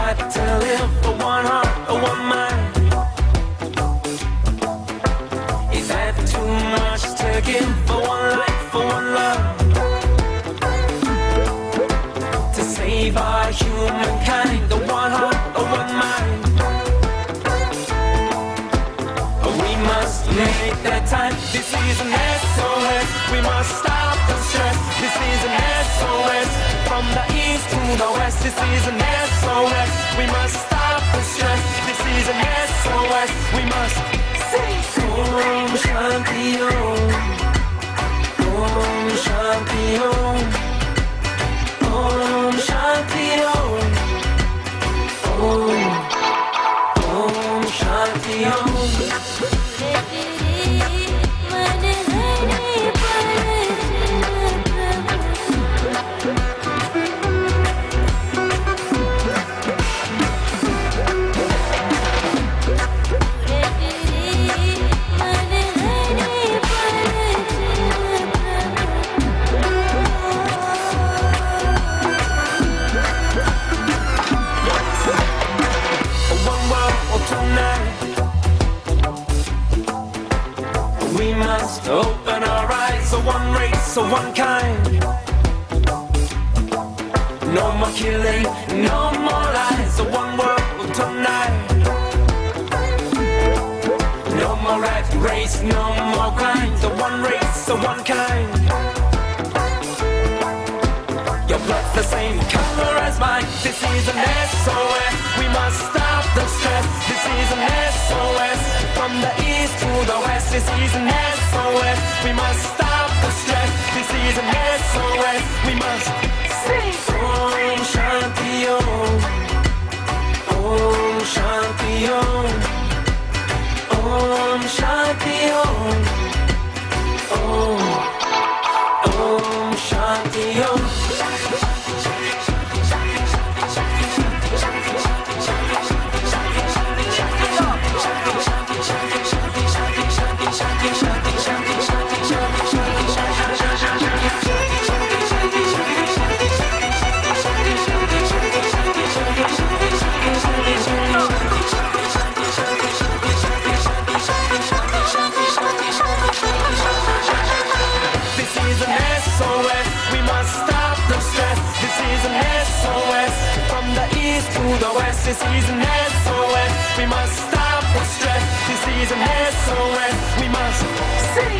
got to live for one heart or one mind. Is that too much to give for one life, for one love? To save our humankind, the one heart or one mind. We must make that time. This is an SOS. We must stop the stress. This is an SOS. From the east to the west. This is an SOS. We must stop the stress. This is an SOS. We must sing. Om Shanti Om. Om Shanti Om. Om Shanti Om. Om Shanti Om. Open our eyes, so one race, so one kind. No more killing, no more lies, so one world tonight. No more rat race, no more crime, so one race, so one kind. Your blood's the same color as mine. This is an SOS. We must stop the stress. This is an SOS. From the east to the west. This is an SOS. We must stop the stress. This is an SOS. We must sing. Om Shanti Om. Om Shanti Om. Om Shanti Om. Om Shanti Om. This is an SOS. We must stop the stress. This is an SOS. We must sing.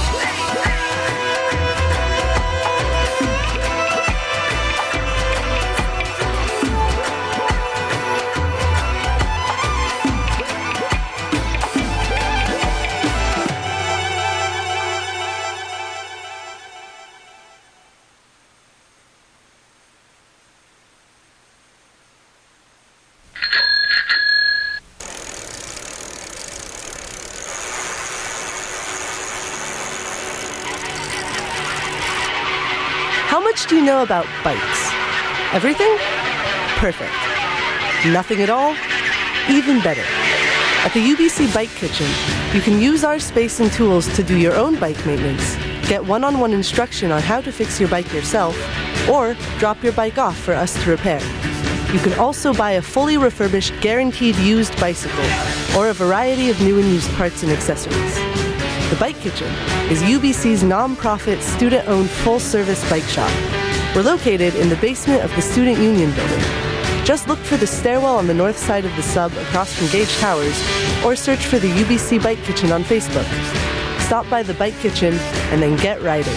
How much do you know about bikes? Everything? Perfect. Nothing at all? Even better. At the UBC Bike Kitchen, you can use our space and tools to do your own bike maintenance, get one-on-one instruction on how to fix your bike yourself, or drop your bike off for us to repair. You can also buy a fully refurbished, guaranteed used bicycle, or a variety of new and used parts and accessories. The Bike Kitchen is UBC's non-profit, student-owned, full-service bike shop. We're located in the basement of the Student Union building. Just look for the stairwell on the north side of the sub across from Gage Towers, or search for the UBC Bike Kitchen on Facebook. Stop by the Bike Kitchen and then get riding.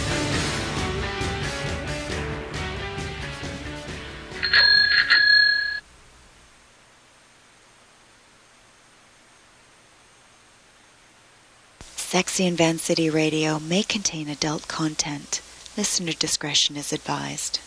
Sexy and Van City Radio may contain adult content. Listener discretion is advised.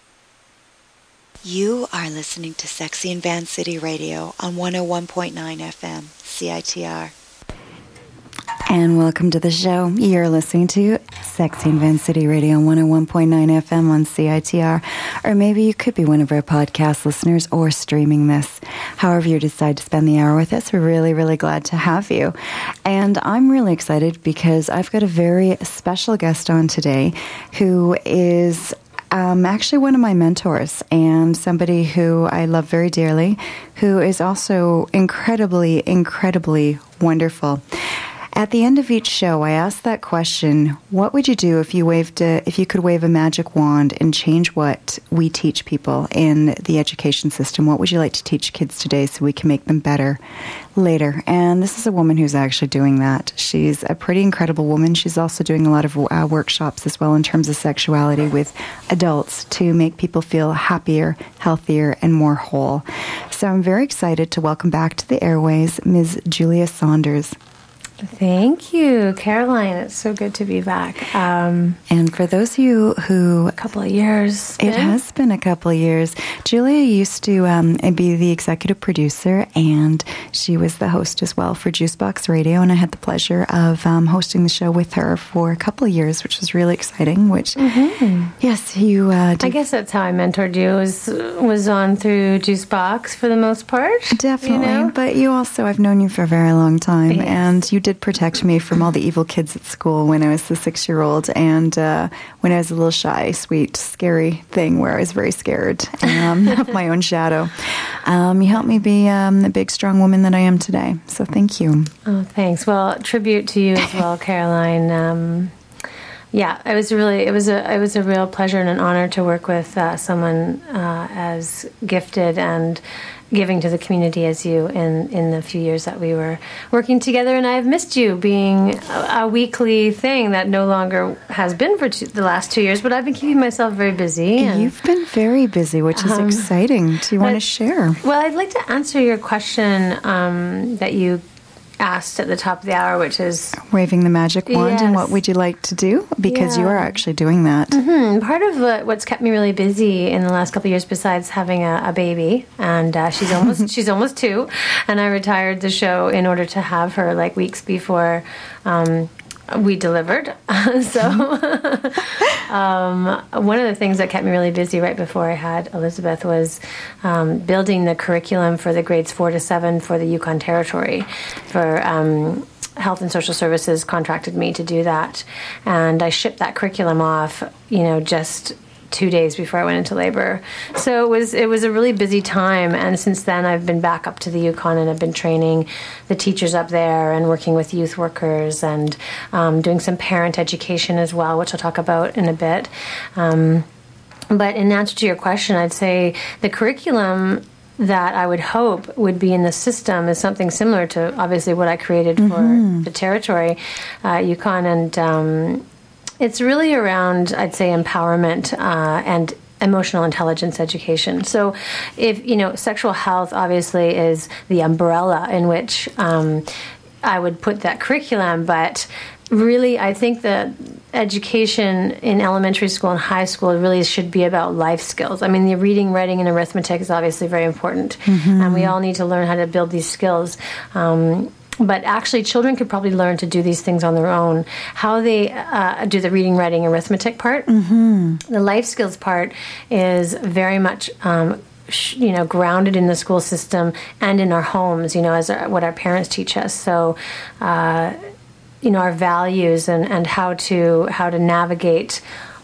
You are listening to Sexy and Van City Radio on 101.9 FM, CITR. And welcome to the show. You're listening to Sexy and Van City Radio on 101.9 FM on CITR. Or maybe you could be one of our podcast listeners or streaming this. However you decide to spend the hour with us, we're really, really glad to have you. And I'm really excited because I've got a very special guest on today who is actually one of my mentors and somebody who I love very dearly, who is also incredibly, incredibly wonderful. At the end of each show, I ask that question: what would you do if you could wave a magic wand and change what we teach people in the education system? What would you like to teach kids today so we can make them better later? And this is a woman who's actually doing that. She's a pretty incredible woman. She's also doing a lot of workshops as well in terms of sexuality with adults to make people feel happier, healthier, and more whole. So I'm very excited to welcome back to the airways Ms. Julia Saunders. Thank you, Caroline. It's so good to be back. And for those of you who... A couple of years. It has been a couple of years. Julia used to be the executive producer, and she was the host as well for Juicebox Radio, and I had the pleasure of hosting the show with her for a couple of years, which was really exciting, which, yes, you did. I guess that's how I mentored you, was on through Juicebox for the most part. Definitely, you know? But you also, I've known you for a very long time, Yes. and you did protect me from all the evil kids at school when I was the 6-year-old, and when I was a little shy, sweet, scary thing where I was very scared of my own shadow. You helped me be the big, strong woman that I am today. So thank you. Oh, thanks. Well, tribute to you as well, Caroline. Yeah, it was a real pleasure and an honor to work with someone as gifted and giving to the community as you in the few years that we were working together. And I've missed you being a weekly thing that no longer has been for the last 2 years, but I've been keeping myself very busy. And, you've been very busy, which is exciting. Do you want to share? Well, I'd like to answer your question that you asked at the top of the hour, which is waving the magic wand. Yes. And what would you like to do? Because you are actually doing that. Part of what's kept me really busy in the last couple of years, besides having a baby, and she's almost 2, and I retired the show in order to have her like weeks before we delivered. So one of the things that kept me really busy right before I had Elizabeth was building the curriculum for the grades 4 to 7 for the Yukon Territory. For Health and Social Services contracted me to do that, and I shipped that curriculum off, just 2 days before I went into labor. So it was a really busy time, and since then I've been back up to the Yukon, and I've been training the teachers up there and working with youth workers and doing some parent education as well, which I'll talk about in a bit. But in answer to your question, I'd say the curriculum that I would hope would be in the system is something similar to obviously what I created for the territory, Yukon, and it's really around, I'd say, empowerment and emotional intelligence education. So if, sexual health obviously is the umbrella in which I would put that curriculum, but really I think that education in elementary school and high school really should be about life skills. I mean, the reading, writing, and arithmetic is obviously very important, and we all need to learn how to build these skills. But actually, children could probably learn to do these things on their own. How they do the reading, writing, arithmetic part. The life skills part is very much grounded in the school system and in our homes, as what our parents teach us. So, our values and how to navigate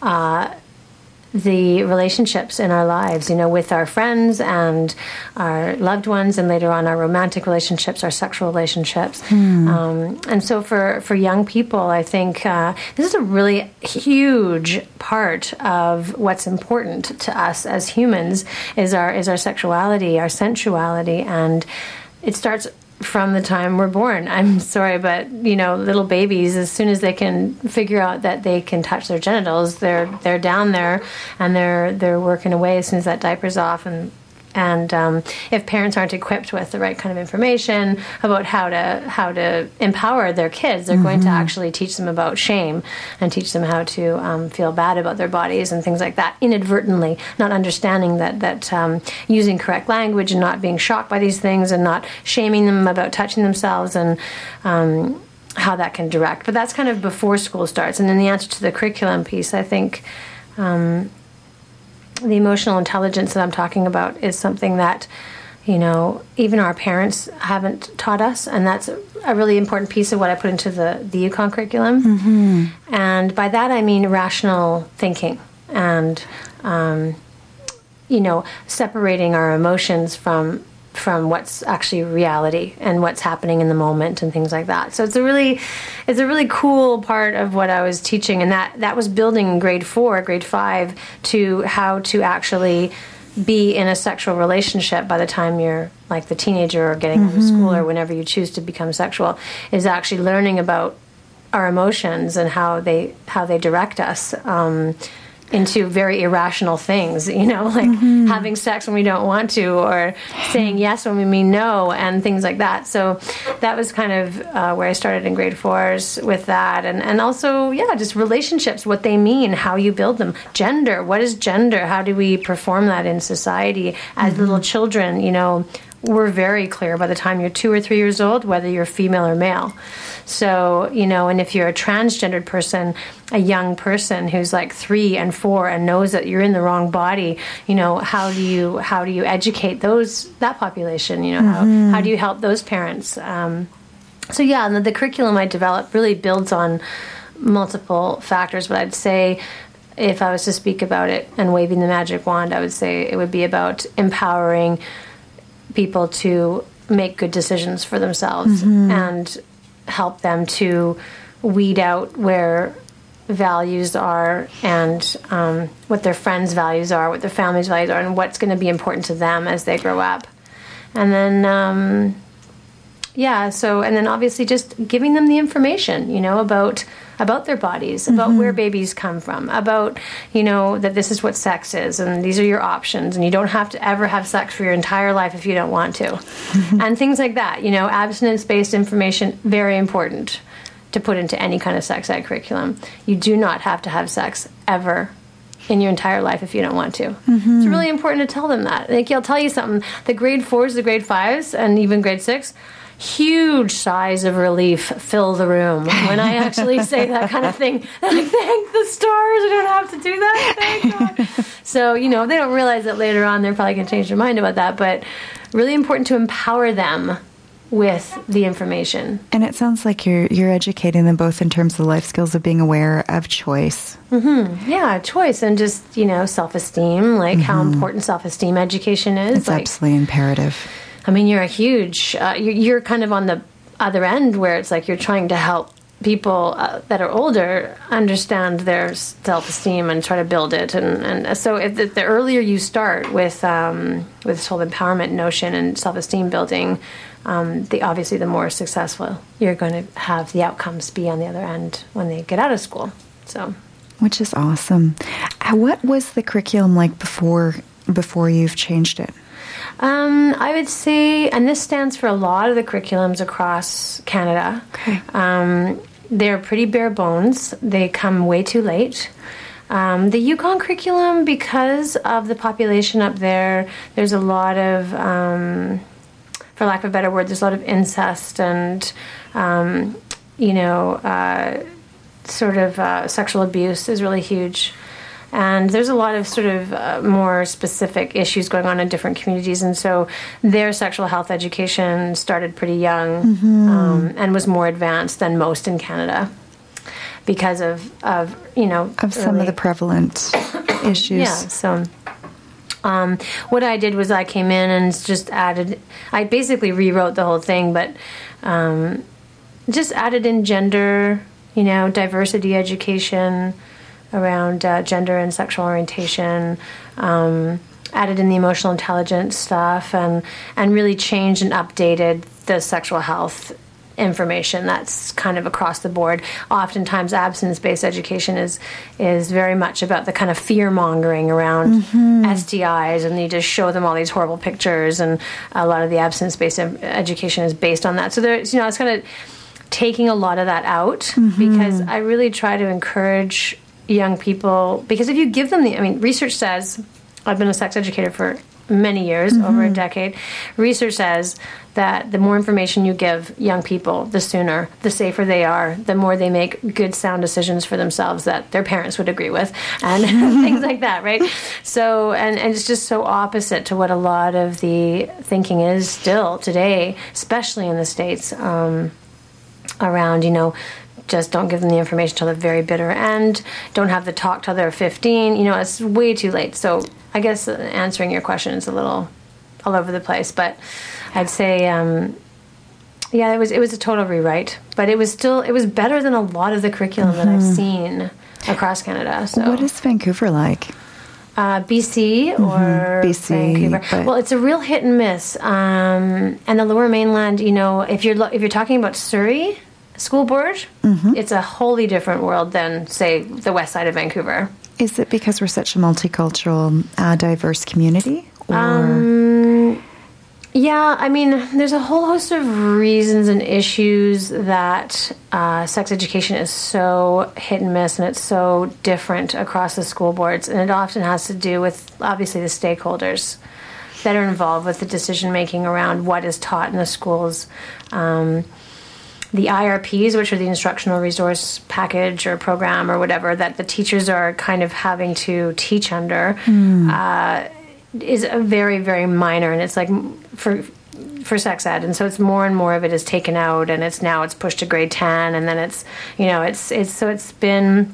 the relationships in our lives, with our friends and our loved ones, and later on our romantic relationships, our sexual relationships. And so for young people, I think this is a really huge part of what's important to us as humans is our sexuality, our sensuality, and it starts from the time we're born. I'm sorry, but little babies, as soon as they can figure out that they can touch their genitals, they're down there and they're working away as soon as that diaper's off. And if parents aren't equipped with the right kind of information about how to empower their kids, they're going to actually teach them about shame and teach them how to feel bad about their bodies and things like that inadvertently, not understanding that using correct language and not being shocked by these things and not shaming them about touching themselves and how that can direct. But that's kind of before school starts. And then the answer to the curriculum piece, I think the emotional intelligence that I'm talking about is something that, even our parents haven't taught us, and that's a really important piece of what I put into the Yukon curriculum. And by that I mean rational thinking. and separating our emotions from what's actually reality and what's happening in the moment and things like that. So it's a really cool part of what I was teaching, and that was building in grade 4, grade 5 to how to actually be in a sexual relationship by the time you're like the teenager or getting into school or whenever you choose to become sexual, is actually learning about our emotions and how they direct us into very irrational things, like having sex when we don't want to, or saying yes when we mean no, and things like that. So that was kind of where I started in grade 4s with that. And also, just relationships, what they mean, how you build them. Gender, what is gender? How do we perform that in society? As little children, we're very clear by the time you're 2 or 3 years old whether you're female or male. So, and if you're a transgendered person, a young person who's like 3 and 4 and knows that you're in the wrong body, how do you educate that population? How do you help those parents? And the curriculum I developed really builds on multiple factors, but I'd say if I was to speak about it and waving the magic wand, I would say it would be about empowering people to make good decisions for themselves and help them to weed out where values are and what their friends' values are, what their family's values are, and what's going to be important to them as they grow up. And then, and then obviously just giving them the information, about their bodies, about where babies come from, about, that this is what sex is, and these are your options, and you don't have to ever have sex for your entire life if you don't want to. And things like that, abstinence-based information, very important to put into any kind of sex ed curriculum. You do not have to have sex ever in your entire life if you don't want to. It's really important to tell them that. Like, I'll tell you something, the grade 4s, the grade 5s, and even grade 6, huge sighs of relief fill the room when I actually say that kind of thing. They're like, thank the stars, I don't have to do that, thank God. So, they don't realize that later on they're probably going to change their mind about that, but really important to empower them with the information. And it sounds like you're educating them both in terms of the life skills of being aware of choice. Yeah, choice, and just, self-esteem, like how important self-esteem education is. It's absolutely imperative. I mean, you're a huge, you're kind of on the other end where it's like you're trying to help people that are older understand their self-esteem and try to build it. And so if the earlier you start with this whole empowerment notion and self-esteem building, obviously the more successful you're going to have the outcomes be on the other end when they get out of school. So, which is awesome. What was the curriculum like before you've changed it? I would say, and this stands for a lot of the curriculums across Canada. Okay. They're pretty bare bones. They come way too late. The Yukon curriculum, because of the population up there, there's a lot of, for lack of a better word, there's a lot of incest and, sexual abuse is really huge. And there's a lot of sort of more specific issues going on in different communities. And so their sexual health education started pretty young and was more advanced than most in Canada because of some of the prevalent issues. Yeah. So what I did was I came in and just I basically rewrote the whole thing, but just added in gender, diversity education, around gender and sexual orientation, added in the emotional intelligence stuff, and really changed and updated the sexual health information that's kind of across the board. Oftentimes abstinence-based education is very much about the kind of fear-mongering around STIs, and you just show them all these horrible pictures, and a lot of the abstinence-based education is based on that. So there's, it's kind of taking a lot of that out, because I really try to encourage young people, because if you give them research says, I've been a sex educator for many years, over a decade, research says that the more information you give young people, the sooner, the safer they are, the more they make good, sound decisions for themselves that their parents would agree with, and things like that, right? So, and it's just so opposite to what a lot of the thinking is still today, especially in the States, around, just don't give them the information till the very bitter end, don't have the talk till they're 15. You know, it's way too late. So I guess answering your question is a little all over the place, but I'd say, yeah, it was a total rewrite, but it was better than a lot of the curriculum that I've seen across Canada. So what is Vancouver like? BC or BC, Vancouver. Well, it's a real hit and miss. And the Lower Mainland, you know, if you're talking about Surrey School Board, it's a wholly different world than, say, the west side of Vancouver. Is it because we're such a multicultural, diverse community? Or? Yeah, I mean, there's a whole host of reasons and issues that sex education is so hit and miss, and it's so different across the school boards. And it often has to do with, obviously, the stakeholders that are involved with the decision-making around what is taught in the schools. The IRPs, which are the instructional resource package or program or whatever that the teachers are kind of having to teach under, is a very, very minor, and it's like for sex ed, and so it's more and more of it is taken out, and it's pushed to grade 10, and then it's, you know, it's been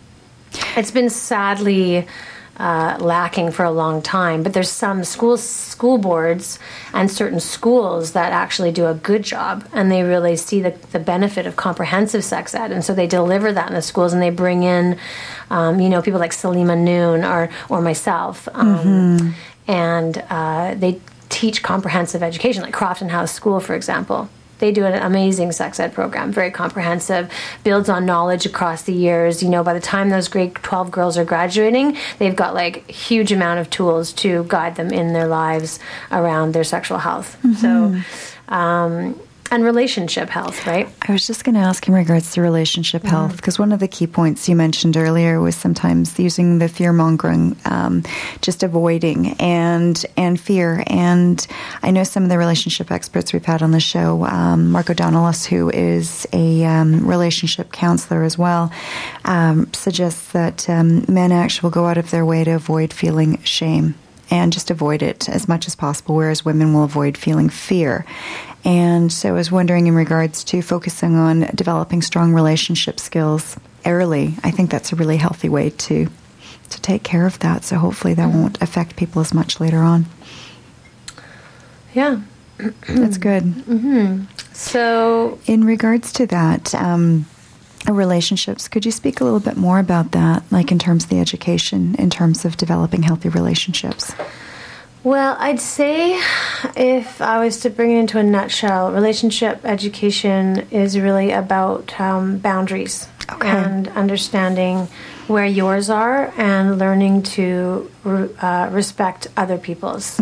sadly lacking for a long time. But there's some school boards and certain schools that actually do a good job, and they really see the benefit of comprehensive sex ed, and so they deliver that in the schools, and they bring in you know, people like Salima Noon or myself, and they teach comprehensive education, like Crofton House School, for example. They do an amazing sex ed program, very comprehensive, builds on knowledge across the years. You know, by the time those grade 12 girls are graduating, they've got like huge amount of tools to guide them in their lives around their sexual health. So, and relationship health, right? I was just going to ask in regards to relationship health, because one of the key points you mentioned earlier was sometimes using the fear-mongering, just avoiding and fear. And I know some of the relationship experts we've had on the show, Mark O'Donnell, who is a relationship counselor as well, suggests that men actually will go out of their way to avoid feeling shame and just avoid it as much as possible, whereas women will avoid feeling fear. And so I was wondering, in regards to focusing on developing strong relationship skills early, I think that's a really healthy way to take care of that. So hopefully that won't affect people as much later on. Yeah. That's good. So in regards to that, relationships, could you speak a little bit more about that, like in terms of the education, in terms of developing healthy relationships? Well, I'd say if I was to bring it into a nutshell, relationship education is really about boundaries and understanding where yours are and learning to respect other people's.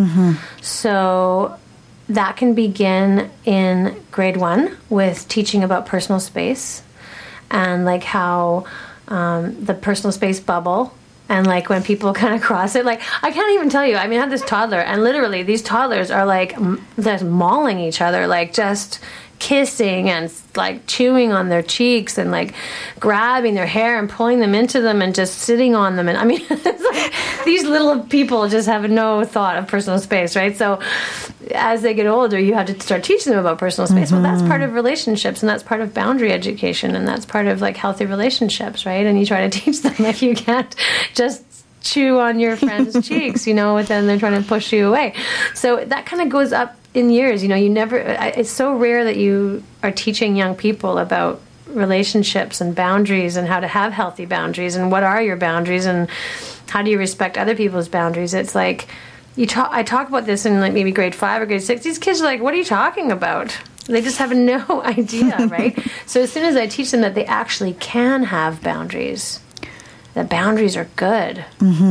So that can begin in grade 1 with teaching about personal space and like how the personal space bubble. And, like, when people kind of cross it, like, I can't even tell you. I mean, I have this toddler, and literally these toddlers are, like, just mauling each other, like, just kissing and, like, chewing on their cheeks and, like, grabbing their hair and pulling them into them and just sitting on them. And, I mean, it's like these little people just have no thought of personal space, right? So as they get older, you have to start teaching them about personal space. Well, that's part of relationships, and that's part of boundary education, and that's part of, like, healthy relationships, right? And you try to teach them, like, you can't just chew on your friend's cheeks, you know, and then they're trying to push you away. So that kind of goes up in years. You know, you never, it's so rare that you are teaching young people about relationships and boundaries and how to have healthy boundaries and what are your boundaries and how do you respect other people's boundaries. It's like, I talk about this in like maybe grade 5 or grade 6. These kids are like, what are you talking about? They just have no idea, right? So as soon as I teach them that they actually can have boundaries, that boundaries are good,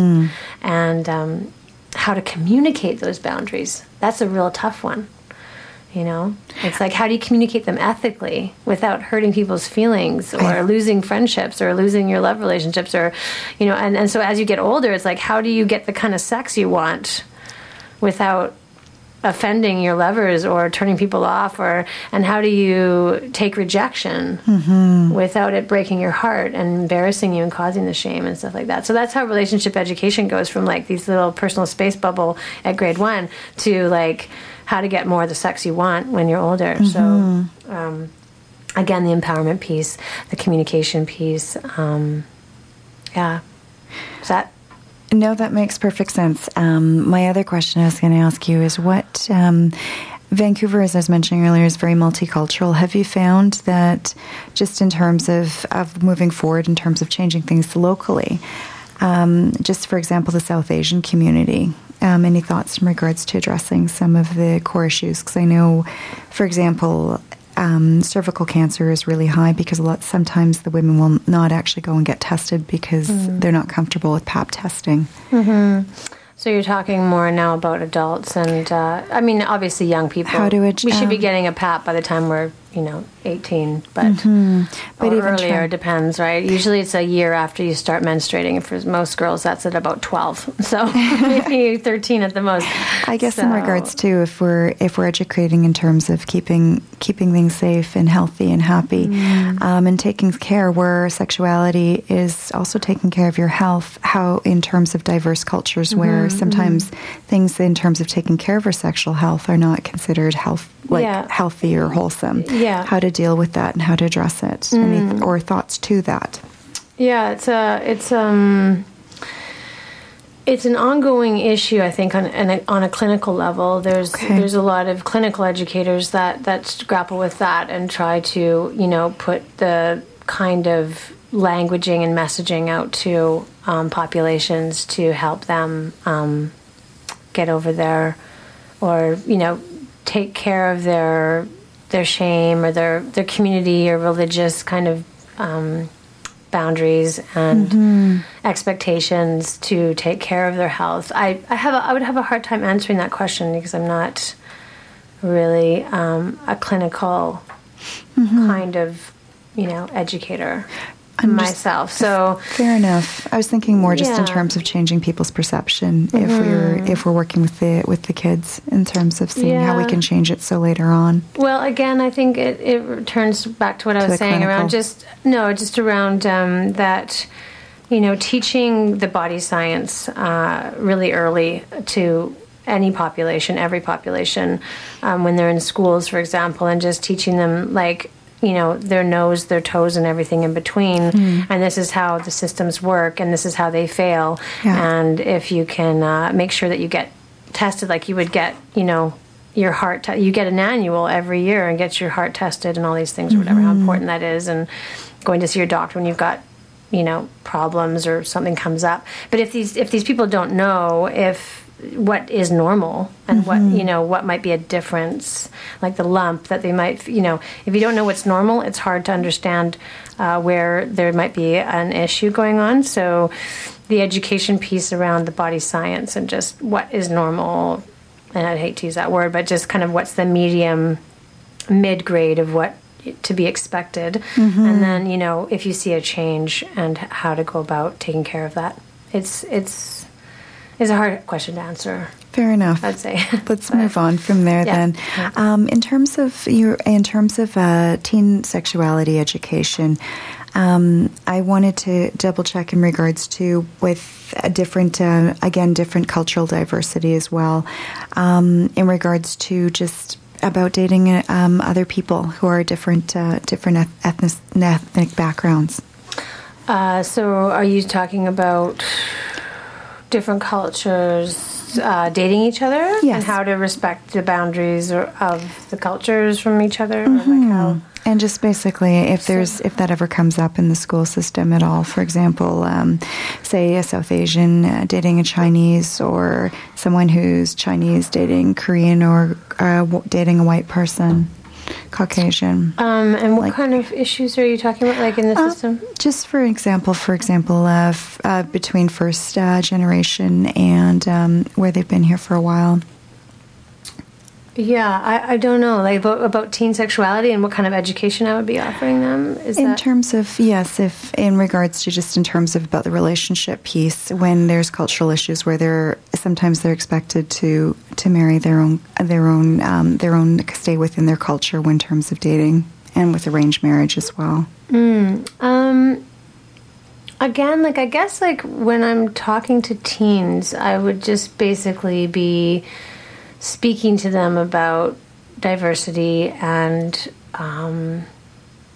and how to communicate those boundaries, that's a real tough one. You know, it's like, how do you communicate them ethically without hurting people's feelings or losing friendships or losing your love relationships, or, you know, and so as you get older, it's like, how do you get the kind of sex you want without offending your lovers or turning people off, and how do you take rejection without it breaking your heart and embarrassing you and causing the shame and stuff like that. So that's how relationship education goes from like these little personal space bubble at grade 1 to like how to get more of the sex you want when you're older. So again, the empowerment piece, the communication piece. Yeah. Is that? No, that makes perfect sense. My other question I was going to ask you is what Vancouver, as I was mentioning earlier, is very multicultural. Have you found that just in terms of moving forward, in terms of changing things locally, just for example, the South Asian community, any thoughts in regards to addressing some of the core issues? Because I know, for example, cervical cancer is really high because sometimes the women will not actually go and get tested because they're not comfortable with Pap testing. Mm-hmm. So you're talking more now about adults and, I mean, obviously young people. We should be getting a Pap by the time we're, 18, but or even earlier, depends, right? Usually it's a year after you start menstruating. For most girls, that's at about 12. So maybe 13 at the most. I guess in regards to if we're educating in terms of keeping things safe and healthy and happy, and taking care where sexuality is also taking care of your health, how in terms of diverse cultures where sometimes things in terms of taking care of our sexual health are not considered healthy or wholesome. Yeah. How to deal with that and how to address it. Any or thoughts to that? Yeah, it's an ongoing issue, I think, on a clinical level. There's a lot of clinical educators that grapple with that and try to put the kind of languaging and messaging out to populations to help them get over their, or take care of their shame or their community or religious kind of boundaries and expectations to take care of their health. I would have a hard time answering that question because I'm not really a clinical kind of educator myself. So fair enough. I was thinking more just in terms of changing people's perception if we're working with the kids in terms of seeing how we can change it so later on. Well, again, I think it returns back to what I was saying clinical. around around that teaching the body science really early to any population, every population, when they're in schools, for example, and just teaching them their nose, their toes, and everything in between. And this is how the systems work, and this is how they fail. Yeah. And if you can make sure that you get tested like you would get, your heart, you get an annual every year and get your heart tested and all these things or whatever, how important that is, and going to see your doctor when you've got, problems or something comes up. But if these people don't know what is normal and what might be a difference, like the lump that they might, if you don't know what's normal, it's hard to understand where there might be an issue going on. So the education piece around the body science and just what is normal, and I'd hate to use that word, but just kind of what's the mid-grade of what to be expected. And then, if you see a change and how to go about taking care of that. It's a hard question to answer. Fair enough. I'd say. Let's move on from there then. In terms of teen sexuality education, I wanted to double check in regards to with a different cultural diversity as well, in regards to just about dating other people who are different ethnic backgrounds. So are you talking about different cultures dating each other? Yes. And how to respect the boundaries of the cultures from each other? Or like how? And just basically, if that ever comes up in the school system at all, for example, say a South Asian dating a Chinese, or someone who's Chinese dating Korean, or dating a white person, Caucasian. And what kind of issues are you talking about, like in the system? Just for example, between first generation and where they've been here for a while. Yeah, I don't know, like about teen sexuality and what kind of education I would be offering them. Terms of, yes, if in regards to just in terms of about the relationship piece, when there's cultural issues where they're expected to marry their own, stay within their culture in terms of dating, and with arranged marriage as well. Again, I guess when I'm talking to teens, I would just basically be speaking to them about diversity and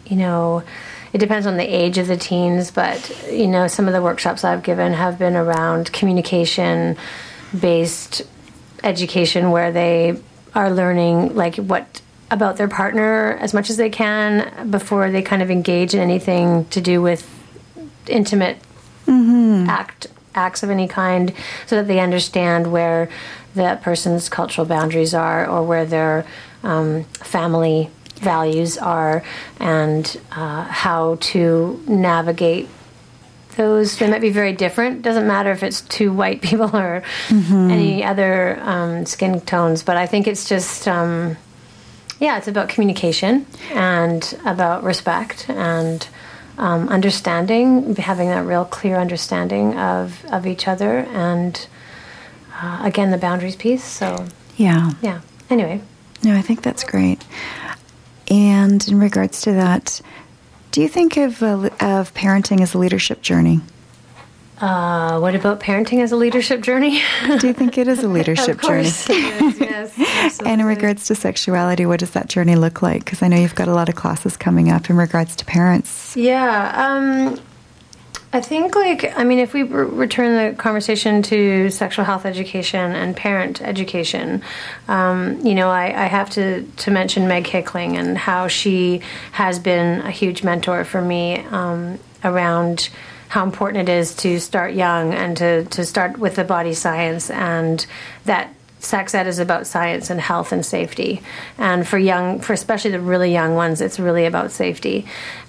it depends on the age of the teens, but, some of the workshops I've given have been around communication-based education, where they are learning, like, what about their partner as much as they can before they kind of engage in anything to do with intimate acts of any kind, so that they understand where that person's cultural boundaries are, or where their family values are, and how to navigate those. They might be very different. Doesn't matter if it's two white people or any other skin tones, but I think it's just it's about communication and about respect and understanding, having that real clear understanding of each other, and again, the boundaries piece. So anyway, no, I think that's great. And in regards to that, do you think of parenting as a leadership journey? What about parenting as a leadership journey? Do you think it is a leadership journey? Of course it is, yes. Absolutely. And in regards to sexuality, what does that journey look like? Because I know you've got a lot of classes coming up in regards to parents. Yeah. I think, if we return the conversation to sexual health education and parent education, I have to mention Meg Hickling and how she has been a huge mentor for me around how important it is to start young and to start with the body science, and that sex ed is about science and health and safety. And for especially the really young ones, it's really about safety.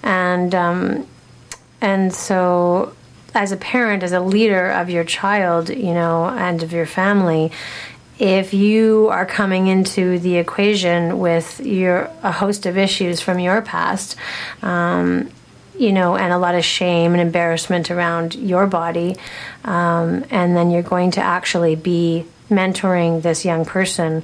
And so as a parent, as a leader of your child, and of your family, if you are coming into the equation with a host of issues from your past, and a lot of shame and embarrassment around your body, and then you're going to actually be mentoring this young person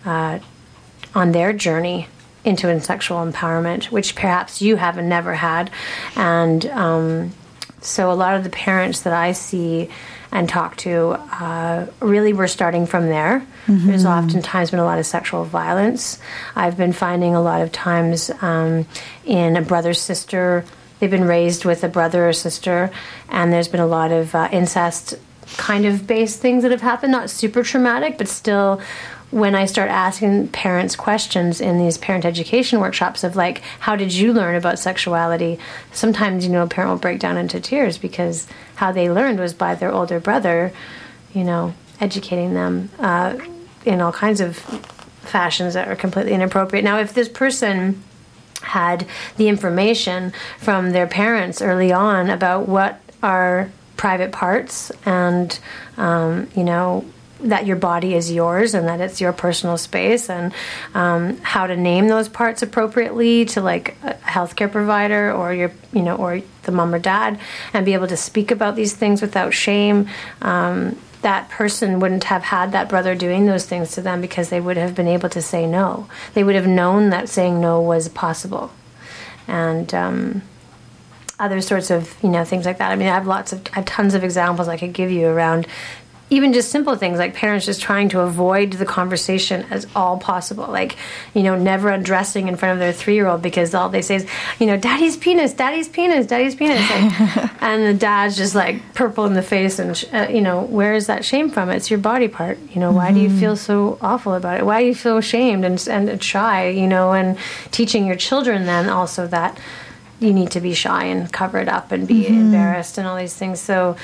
on their journey into sexual empowerment, which perhaps you haven't never had. And so a lot of the parents that I see and talk to really were starting from there. There's oftentimes been a lot of sexual violence. I've been finding a lot of times in a brother-sister, they've been raised with a brother or sister, and there's been a lot of incest kind of based things that have happened, not super traumatic, but still, when I start asking parents questions in these parent education workshops of how did you learn about sexuality? Sometimes, a parent will break down into tears because how they learned was by their older brother, educating them in all kinds of fashions that are completely inappropriate. Now, if this person had the information from their parents early on about what are private parts and, that your body is yours and that it's your personal space, and how to name those parts appropriately to a healthcare provider or or the mom or dad, and be able to speak about these things without shame, that person wouldn't have had that brother doing those things to them, because they would have been able to say no. They would have known that saying no was possible. And other sorts of, things like that. I have tons of examples I could give you around even just simple things like parents just trying to avoid the conversation as all possible. Never undressing in front of their 3-year-old because all they say is, daddy's penis, daddy's penis, daddy's penis. And the dad's just purple in the face and, where is that shame from? It's your body part. Why do you feel so awful about it? Why do you feel ashamed and shy, and teaching your children then also that you need to be shy and cover it up and be embarrassed and all these things. So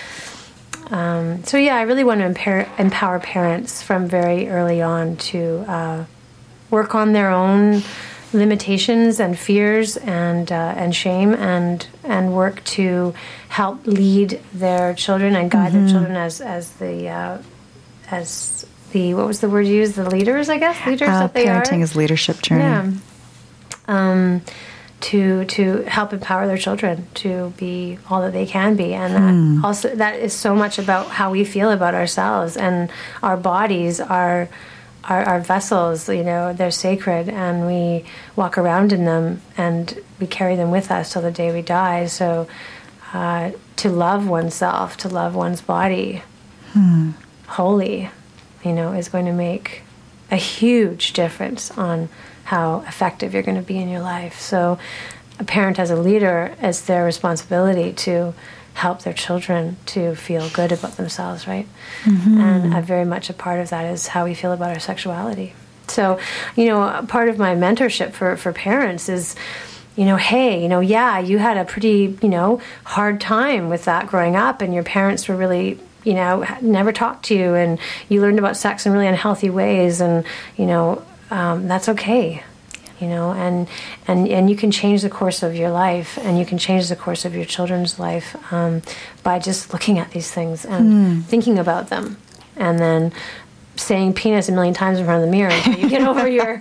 I really want to empower parents from very early on to work on their own limitations and fears and shame, and work to help lead their children and guide their children as the what was the word you used? The leaders, I guess, that they are. Parenting is leadership journey. Yeah. To help empower their children to be all that they can be, and that is so much about how we feel about ourselves, and our bodies are vessels. They're sacred, and we walk around in them, and we carry them with us till the day we die. So to love oneself, to love one's body wholly, is going to make a huge difference on how effective you're going to be in your life. So a parent as a leader, it's their responsibility to help their children to feel good about themselves, right? And very much a part of that is how we feel about our sexuality. So, part of my mentorship for parents is, hey, yeah, you had a pretty, hard time with that growing up, and your parents were really, never talked to you, and you learned about sex in really unhealthy ways, and, that's okay. And you can change the course of your life, and you can change the course of your children's life by just looking at these things and thinking about them, and then saying penis a million times in front of the mirror until you get over your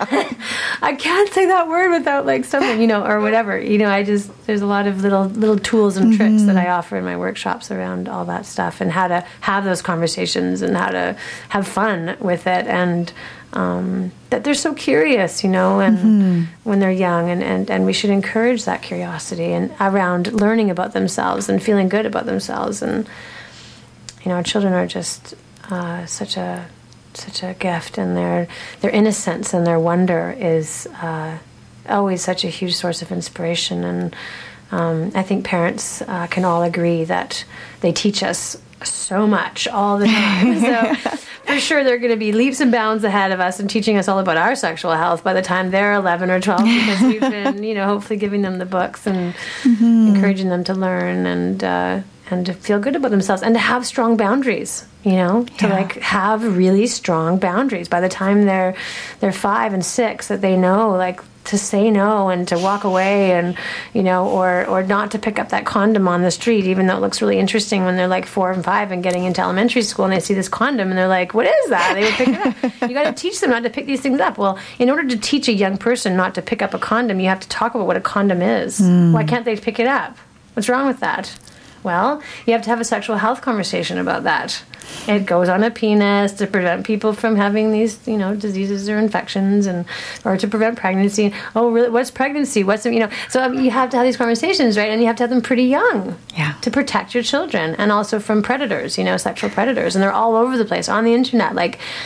I can't say that word without something, or whatever. There's a lot of little tools and tricks that I offer in my workshops around all that stuff, and how to have those conversations and how to have fun with it, and that they're so curious, and when they're young, and we should encourage that curiosity and around learning about themselves and feeling good about themselves. And our children are just such a gift, and their innocence and their wonder is always such a huge source of inspiration. And I think parents can all agree that they teach us so much all the time. So for sure they're going to be leaps and bounds ahead of us and teaching us all about our sexual health by the time they're 11 or 12, because we've been, hopefully giving them the books and encouraging them to learn and to feel good about themselves, and to have strong boundaries, to have really strong boundaries by the time they're 5 and 6, that they know to say no and to walk away, and or not to pick up that condom on the street, even though it looks really interesting when they're 4 and 5 and getting into elementary school and they see this condom and they're like, what is that? They would pick it up. You got to teach them not to pick these things up. Well, in order to teach a young person not to pick up a condom, you have to talk about what a condom is. Why can't they pick it up? What's wrong with that? Well, you have to have a sexual health conversation about that. It goes on a penis to prevent people from having these, diseases or infections, or to prevent pregnancy. Oh, really? What's pregnancy? So you have to have these conversations, right? And you have to have them pretty young, to protect your children, and also from predators, sexual predators, and they're all over the place on the internet,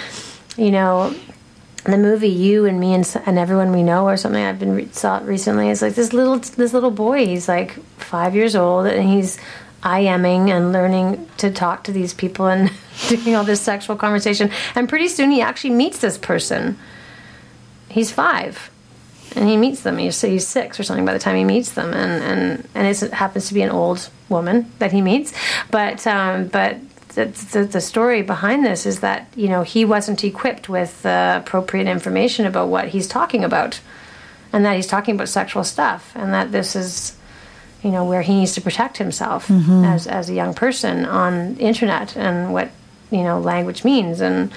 the movie You and Me and Everyone We Know, or something I've saw recently, is this little boy. He's 5 years old, and he's IMing and learning to talk to these people and doing all this sexual conversation. And pretty soon he actually meets this person. He's 5, and he meets them. He's 6 or something by the time he meets them, and it happens to be an old woman that he meets, but the story behind this is that he wasn't equipped with appropriate information about what he's talking about, and that he's talking about sexual stuff, and that this is where he needs to protect himself as a young person on the internet, and what language means, and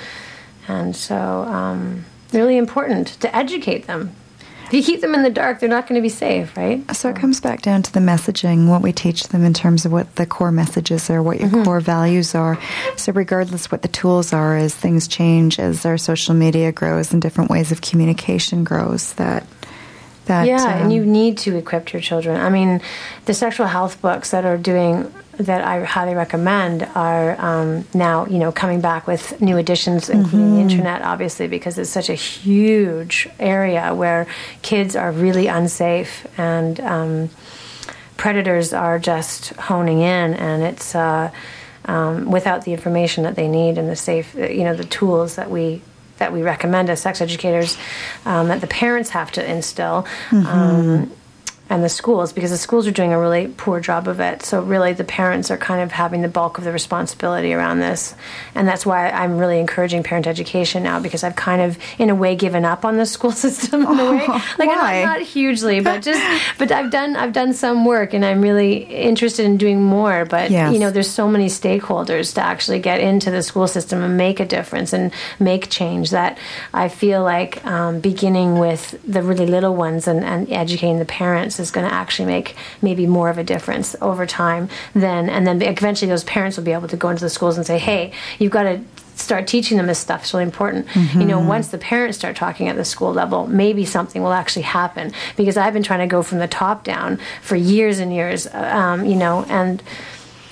so really important to educate them. If you keep them in the dark, they're not going to be safe, right? So it comes back down to the messaging, what we teach them in terms of what the core messages are, what your core values are. So regardless what the tools are, as things change, as our social media grows and different ways of communication grows, and you need to equip your children. I mean, the sexual health books that I highly recommend are now, coming back with new editions, including the internet, obviously, because it's such a huge area where kids are really unsafe, and predators are just honing in, and it's without the information that they need and the safe, the tools that we recommend as sex educators, that the parents have to instill, and the schools, because the schools are doing a really poor job of it. So really the parents are kind of having the bulk of the responsibility around this. And that's why I'm really encouraging parent education now, because I've kind of, in a way, given up on the school system in a way. Why? Not hugely, but I've done some work, and I'm really interested in doing more. But, yes. There's so many stakeholders to actually get into the school system and make a difference and make change, that I feel like beginning with the really little ones and educating the parents is going to actually make maybe more of a difference over time. And then eventually those parents will be able to go into the schools and say, hey, you've got to start teaching them this stuff. It's really important. Once the parents start talking at the school level, maybe something will actually happen, because I've been trying to go from the top down for years and years, and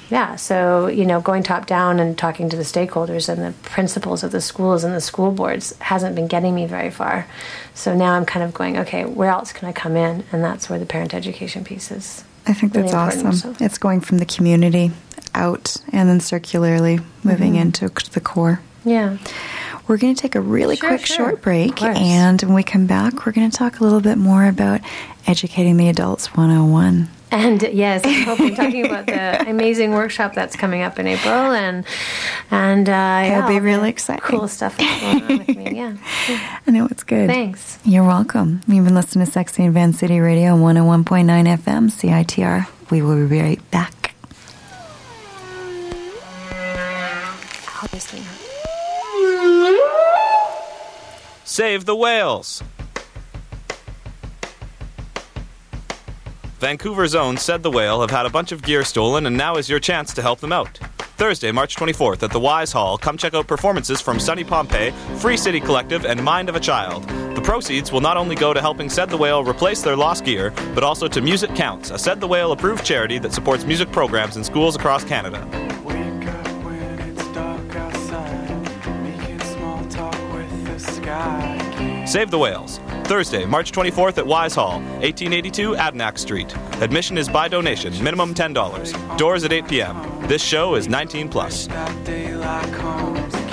Yeah, so, you know, going top down and talking to the stakeholders and the principals of the schools and the school boards hasn't been getting me very far. So now I'm kind of going, okay, where else can I come in? And that's where the parent education piece is. I think that's really awesome. So. It's going from the community out and then circularly moving into the core. Yeah. We're going to take a really quick short break, Of course. and when we come back, we're going to talk a little bit more about Educating the Adults 101. And yes, I'm hoping talking about the amazing workshop that's coming up in April, and It'll be really exciting. Cool stuff that's going on with me. Yeah. I know, it's good. Thanks. You're welcome. You've been listening to Sexy in Van City Radio on 101.9 FM, CITR. We will be right back. How this thing hurts. Save the whales! Vancouver's own Said the Whale have had a bunch of gear stolen, and now is your chance to help them out. Thursday, March 24th at the Wise Hall, come check out performances from Sunny Pompeii, Free City Collective, and Mind of a Child. The proceeds will not only go to helping Said the Whale replace their lost gear, but also to Music Counts, a Said the Whale approved charity that supports music programs in schools across Canada. Wake up when it's dark outside, making small talk with the sky. Save the Whales. Thursday, March 24th at Wise Hall, 1882 Adanac Street. Admission is by donation, minimum $10. Doors at 8 p.m. This show is 19 plus. That daylight comes again.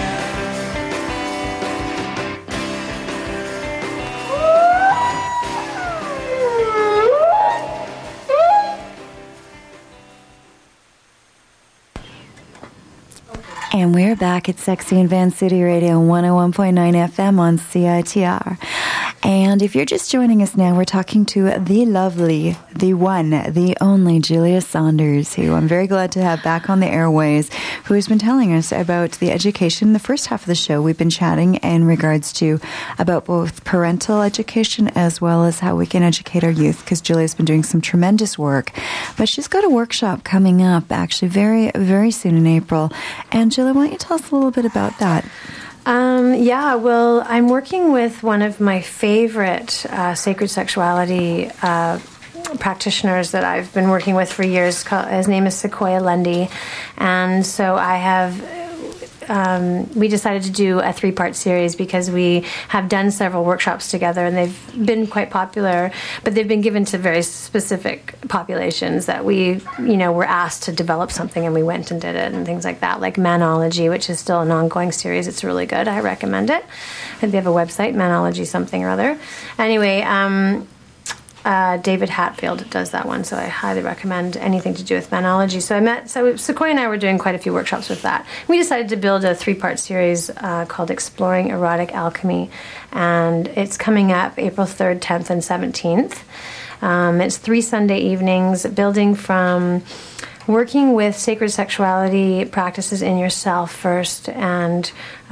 And we're back at Sexy in Van City Radio 101.9 FM on CITR. And if you're just joining us now, we're talking to the lovely, the one, the only Julia Saunders, who I'm very glad to have back on the airways, who has been telling us about the education. The first half of the show, we've been chatting in regards to about both parental education as well as how we can educate our youth, because Julia's been doing some tremendous work. But she's got a workshop coming up actually very, very soon in April. And Julia, why don't you tell us a little bit about that? Yeah, well, I'm working with one of my favorite sacred sexuality practitioners that I've been working with for years. His name is Sequoia Lundy. And so I have... we decided to do a 3-part series because we have done several workshops together, and they've been quite popular, but they've been given to very specific populations that we, were asked to develop something, and we went and did it and things like that, like Manology, which is still an ongoing series. It's really good. I recommend it. And they have a website, Manology something or other. Anyway, David Hatfield does that one, so I highly recommend anything to do with Manology. So Sequoia and I were doing quite a few workshops with that. We decided to build a 3-part series called Exploring Erotic Alchemy, and it's coming up April 3rd, 10th, and 17th. It's 3 Sunday evenings, building from working with sacred sexuality practices in yourself first, and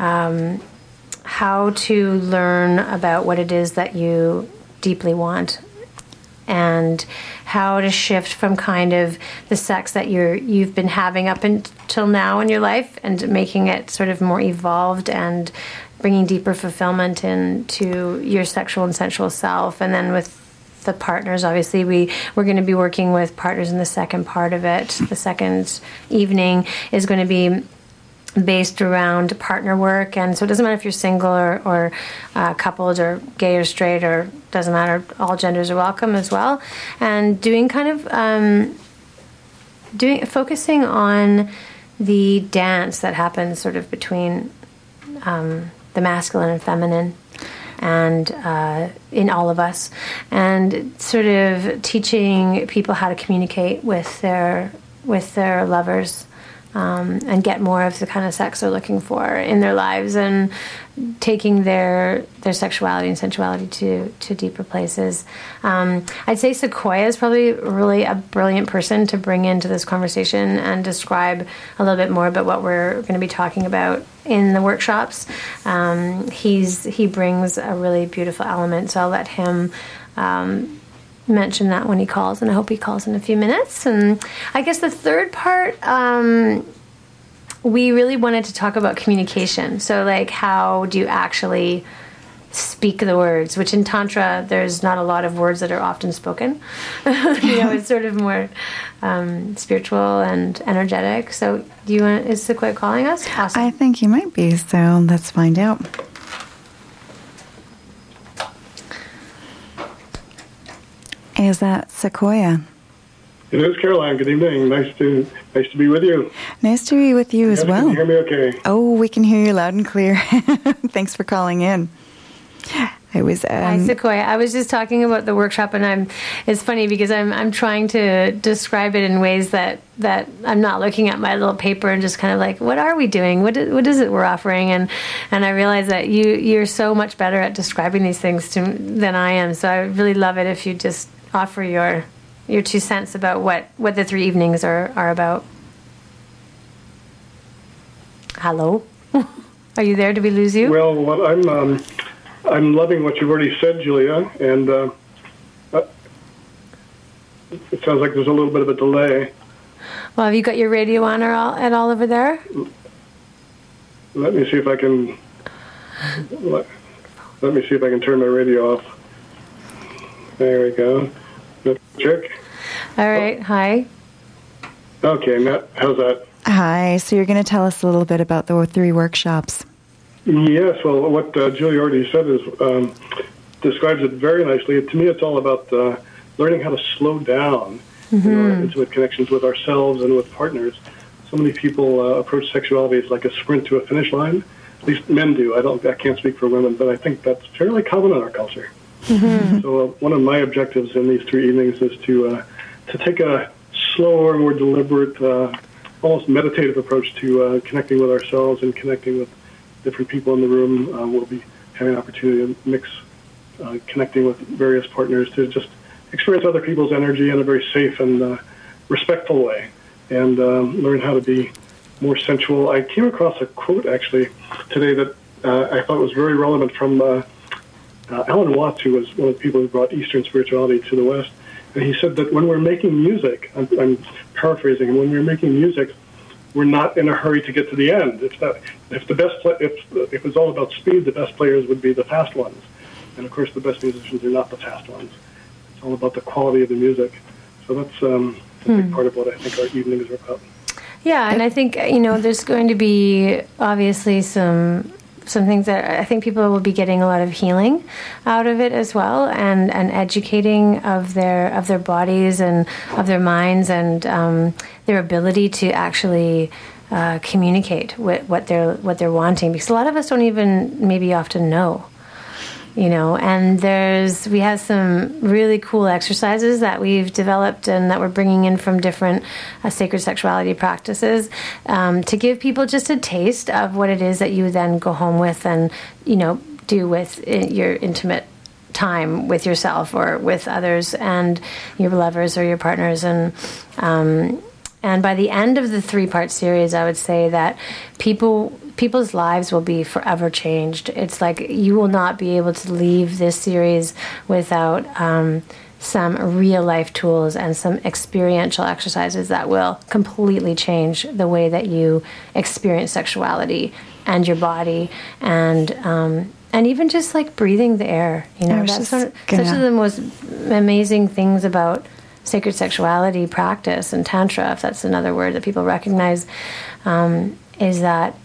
how to learn about what it is that you deeply want, and how to shift from kind of the sex that you've been having up until now in your life, and making it sort of more evolved and bringing deeper fulfillment into your sexual and sensual self. And then with the partners, obviously we're going to be working with partners in the second part of it. The second evening is going to be based around partner work, and so it doesn't matter if you're single or coupled or gay or straight, or doesn't matter, all genders are welcome as well. And doing kind of focusing on the dance that happens sort of between the masculine and feminine, and in all of us, and sort of teaching people how to communicate with their lovers. And get more of the kind of sex they're looking for in their lives, and taking their sexuality and sensuality to deeper places. I'd say Sequoia is probably really a brilliant person to bring into this conversation and describe a little bit more about what we're going to be talking about in the workshops. He brings a really beautiful element, so I'll let him mention that when he calls, and I hope he calls in a few minutes. And I guess the third part, we really wanted to talk about communication. So, like, how do you actually speak the words, which in Tantra, there's not a lot of words that are often spoken. It's sort of more spiritual and energetic. So is Sequoia calling us? Awesome. I think he might be, so let's find out. Is that Sequoia? It is, Caroline. Good evening. Nice to be with you. Nice to be with you as well. Can you hear me okay? Oh, we can hear you loud and clear. Thanks for calling in. Hi, Sequoia. I was just talking about the workshop, and it's funny because I'm trying to describe it in ways that I'm not looking at my little paper and just kind of like, what are we doing? What is it we're offering? And I realize that you're so much better at describing these things than I am. So I really love it if you just offer your 2 cents about what the 3 evenings are about. Hello? Are you there? Did we lose you? Well, I'm loving what you've already said, Julia, and it sounds like there's a little bit of a delay. Well, have you got your radio on at all over there? Let me see if I can. Let me see if I can turn my radio off. There we go. Check. All right. Hi. Okay, Matt. How's that? Hi. So you're going to tell us a little bit about the 3 workshops. Yes, well, what Julie already said describes it very nicely. To me, it's all about learning how to slow down in our intimate connections with ourselves and with partners. So many people approach sexuality as like a sprint to a finish line. At least men do. I can't speak for women, but I think that's fairly common in our culture. So one of my objectives in these 3 evenings is to take a slower, more deliberate, almost meditative approach to connecting with ourselves and connecting with different people in the room. We'll be having an opportunity to mix connecting with various partners to just experience other people's energy in a very safe and respectful way, and learn how to be more sensual. I came across a quote, actually, today that I thought was very relevant from Alan Watts, who was one of the people who brought Eastern spirituality to the West. And he said that when we're making music, I'm paraphrasing him, when we're making music, we're not in a hurry to get to the end. If it's all about speed, the best players would be the fast ones. And of course, the best musicians are not the fast ones. It's all about the quality of the music. So that's a big part of what I think our evenings are about. Yeah, and I think, there's going to be obviously some things that I think people will be getting a lot of healing out of it as well, and educating of their bodies and of their minds, and their ability to actually communicate what they're wanting, because a lot of us don't even maybe often know. And we have some really cool exercises that we've developed and that we're bringing in from different sacred sexuality practices to give people just a taste of what it is that you then go home with and, do with your intimate time with yourself or with others and your lovers or your partners. And by the end of the 3-part series, I would say that people's lives will be forever changed. It's like you will not be able to leave this series without some real life tools and some experiential exercises that will completely change the way that you experience sexuality and your body, and even just like breathing the air. That's such of the most amazing things about sacred sexuality practice and tantra, if that's another word that people recognize, is that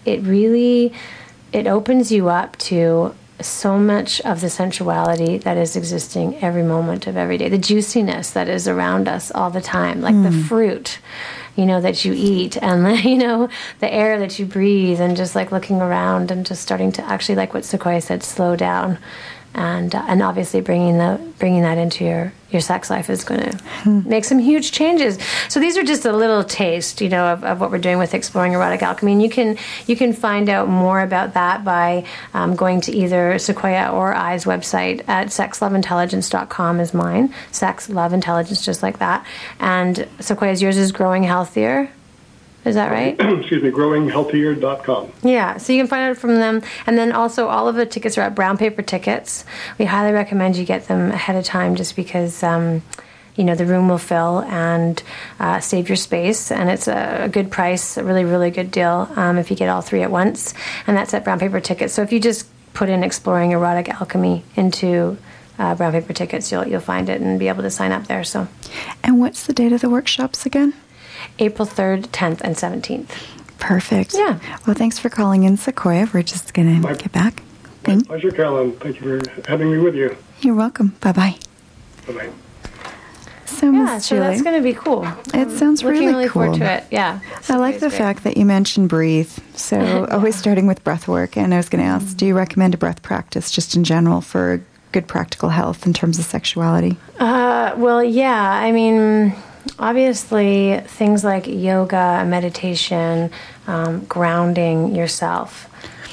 it opens you up to so much of the sensuality that is existing every moment of every day, the juiciness that is around us all the time, like the fruit, that you eat, and the air that you breathe, and just like looking around and just starting to actually, like what Sequoia said, slow down. And obviously bringing that into your sex life is going to make some huge changes. So these are just a little taste, of what we're doing with Exploring Erotic Alchemy. And you can find out more about that by going to either Sequoia or I's website at sexloveintelligence.com is mine. Sex, Love, Intelligence, just like that. And Sequoia's, yours is Growing Healthier. Is that right? Excuse me, growinghealthier.com. Yeah, so you can find out from them. And then also all of the tickets are at Brown Paper Tickets. We highly recommend you get them ahead of time just because, the room will fill and save your space. And it's a good price, a really, really good deal if you get all 3 at once. And that's at Brown Paper Tickets. So if you just put in Exploring Erotic Alchemy into brown paper tickets, you'll find it and be able to sign up there. So, And what's the date of the workshops again? April 3rd, 10th, and 17th. Perfect. Yeah. Well, thanks for calling in, Sequoia. We're just going to get back. My pleasure, Carolyn. Thank you for having me with you. You're welcome. Bye-bye. Bye-bye. So, Yeah, Miss so Julie, that's going to be cool. it sounds Looking really really cool. forward to it. Yeah. I like the fact that you mentioned breathe. So always starting with breath work. And I was going to ask, do you recommend a breath practice just in general for good practical health in terms of sexuality? Well, yeah. I mean, obviously, things like yoga, meditation, grounding yourself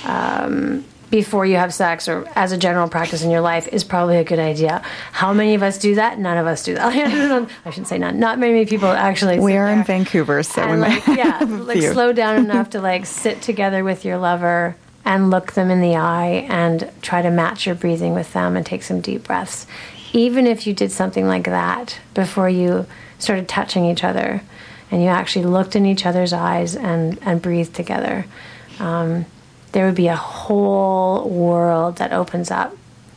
before you have sex or as a general practice in your life is probably a good idea. How many of us do that? None of us do that. I shouldn't say none. Not many people actually. We sit are there in Vancouver, so we and might have a like few. slow down enough to like sit together with your lover and look them in the eye and try to match your breathing with them and take some deep breaths. Even if you did something like that before you started touching each other and you actually looked in each other's eyes and breathed together, there would be a whole world that opens up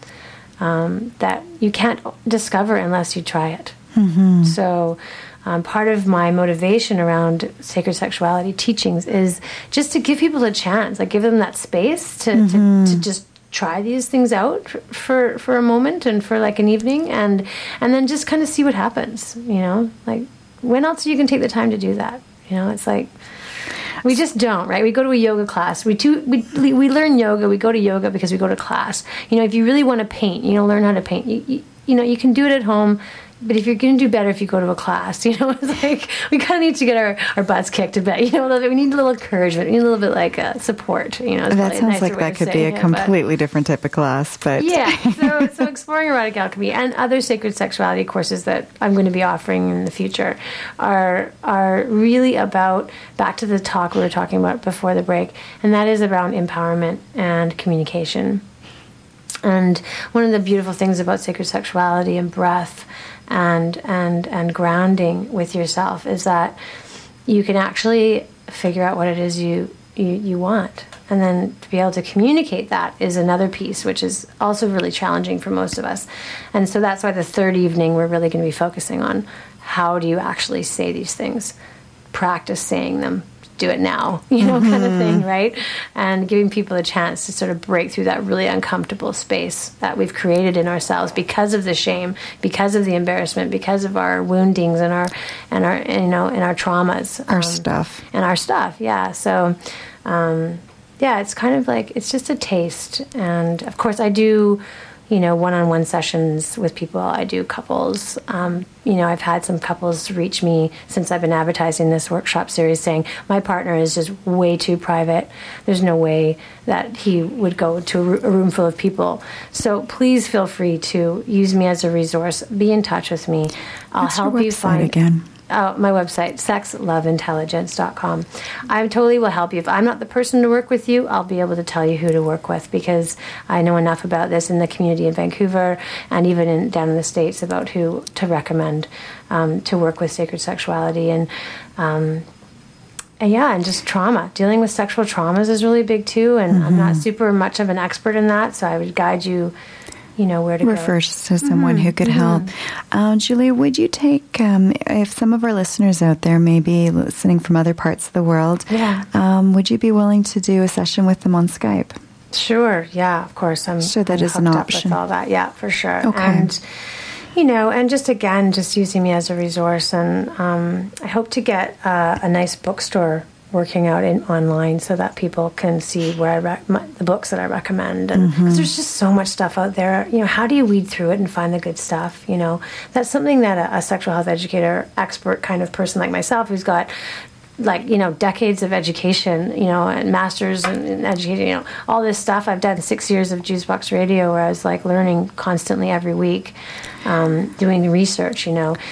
that you can't discover unless you try it. Mm-hmm. So part of my motivation around sacred sexuality teachings is just to give people a chance, like give them that space to just try these things out for a moment and for like an evening and then just kind of see what happens, like when else are you going to take the time to do that? It's like we just don't, right? We go to a yoga class. We learn yoga. We go to yoga because we go to class. If you really want to paint, learn how to paint. You can do it at home, but if you're going to do better if you go to a class, it's like we kind of need to get our butts kicked a bit. We need a little encouragement. We need a little bit like support. That sounds like that could be a completely different type of class, but yeah. So Exploring Erotic Alchemy and other sacred sexuality courses that I'm going to be offering in the future are really about, back to the talk we were talking about before the break, and that is around empowerment and communication. And one of the beautiful things about sacred sexuality and breath and grounding with yourself is that you can actually figure out what it is you want. And then to be able to communicate that is another piece, which is also really challenging for most of us. And so that's why the third evening we're really going to be focusing on how do you actually say these things. Practice saying them. Do it now, kind of thing, right? And giving people a chance to sort of break through that really uncomfortable space that we've created in ourselves because of the shame, because of the embarrassment, because of our woundings and our traumas, our stuff, yeah. So, it's kind of like it's just a taste, and of course I do. One-on-one sessions with people. I do couples. I've had some couples reach me since I've been advertising this workshop series saying, my partner is just way too private. There's no way that he would go to a room full of people. So please feel free to use me as a resource. Be in touch with me. I'll help you find... again? My website, sexloveintelligence.com. I totally will help you. If I'm not the person to work with you, I'll be able to tell you who to work with because I know enough about this in the community in Vancouver and even down in the States about who to recommend to work with sacred sexuality. And just trauma. Dealing with sexual traumas is really big too, and I'm not super much of an expert in that, so I would guide you where to refer to someone who could help. Julia, would you take, if some of our listeners out there may be listening from other parts of the world, would you be willing to do a session with them on Skype? Sure, yeah, of course. So that is an option. With all that, yeah, for sure. Okay. And, and just using me as a resource. And I hope to get a nice bookstore working out online so that people can see where the books that I recommend. And because there's just so much stuff out there. How do you weed through it and find the good stuff? That's something that a sexual health educator, expert kind of person like myself who's got decades of education, and masters in educating, all this stuff. I've done 6 years of Juicebox Radio where I was like learning constantly every week, doing the research,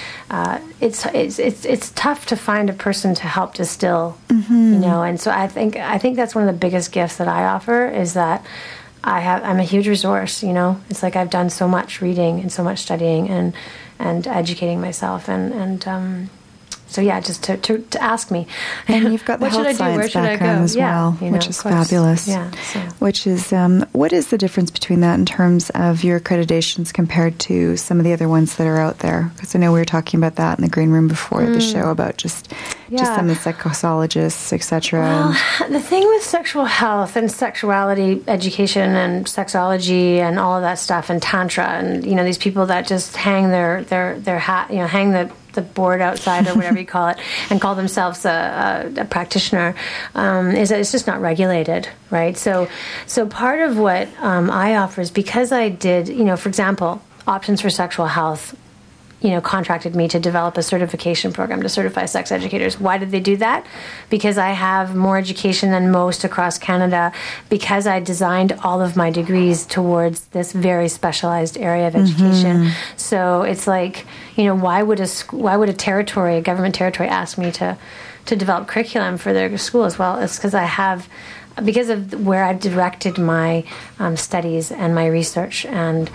It's tough to find a person to help distill, and so I think that's one of the biggest gifts that I offer is that I'm a huge resource, It's like I've done so much reading and so much studying and educating myself and so yeah, just to ask me. And you've got the what should I health do? Where science should I go? background as well, you know, which is of course. fabulous. Yeah. So. Which is, what is the difference between that in terms of your accreditations compared to some of the other ones that are out there? Because I know we were talking about that in the green room before the show about just some of the psychologists, etc. Well, the thing with sexual health and sexuality education and sexology and all of that stuff and tantra and these people that just hang their hat, hang the board outside or whatever you call it and call themselves a practitioner, is that it's just not regulated, right? So part of what I offer is because I did, for example, Options for Sexual Health, contracted me to develop a certification program to certify sex educators. Why did they do that? Because I have more education than most across Canada, because I designed all of my degrees towards this very specialized area of education. So it's like, why would a territory, a government territory, ask me to develop curriculum for their schools? Well, it's because of where I've directed my studies and my research and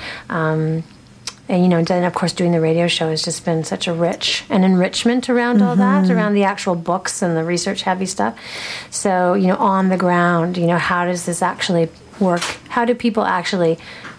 then, of course, doing the radio show has just been such a rich and enrichment around all that, around the actual books and the research-heavy stuff. So, on the ground, how does this actually work? How do people actually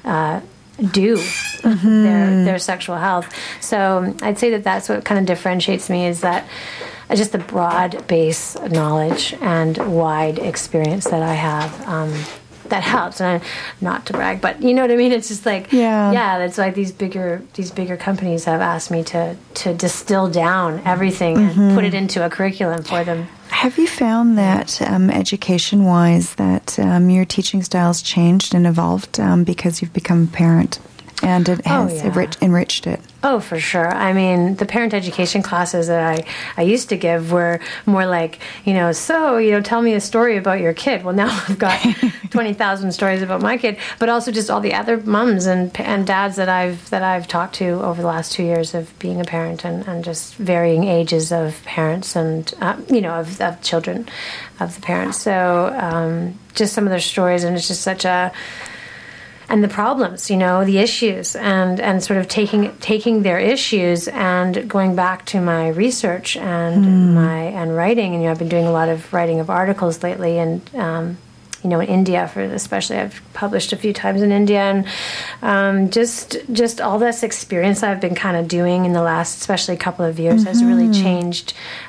do their sexual health? So I'd say that's what kind of differentiates me, is that just the broad base knowledge and wide experience that I have. That helps, and not to brag, but you know what I mean. It's just like, that's why these bigger companies have asked me to distill down everything and put it into a curriculum for them. Have you found that education-wise that your teaching style's changed and evolved because you've become a parent, and it has enriched it? Oh, for sure. I mean, the parent education classes that I used to give were more like, tell me a story about your kid. Well, now I've got 20,000 stories about my kid, but also just all the other mums and dads that I've talked to over the last 2 years of being a parent, and just varying ages of parents and, of children of the parents. So just some of their stories, and it's just such a... And the problems, the issues, and sort of taking their issues and going back to my research and my writing. And I've been doing a lot of writing of articles lately, and in India, especially I've published a few times in India, and just all this experience I've been kind of doing in the last, especially couple of years, has really changed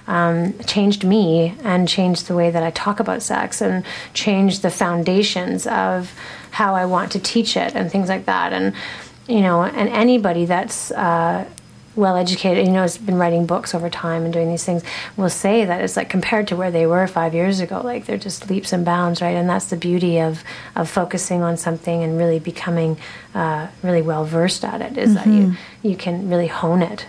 me and changed the way that I talk about sex and changed the foundations of how I want to teach it and things like that. And and anybody that's well educated, has been writing books over time and doing these things, will say that it's like, compared to where they were 5 years ago, like they're just leaps and bounds, right? And that's the beauty of focusing on something and really becoming really well versed at it, is that you can really hone it,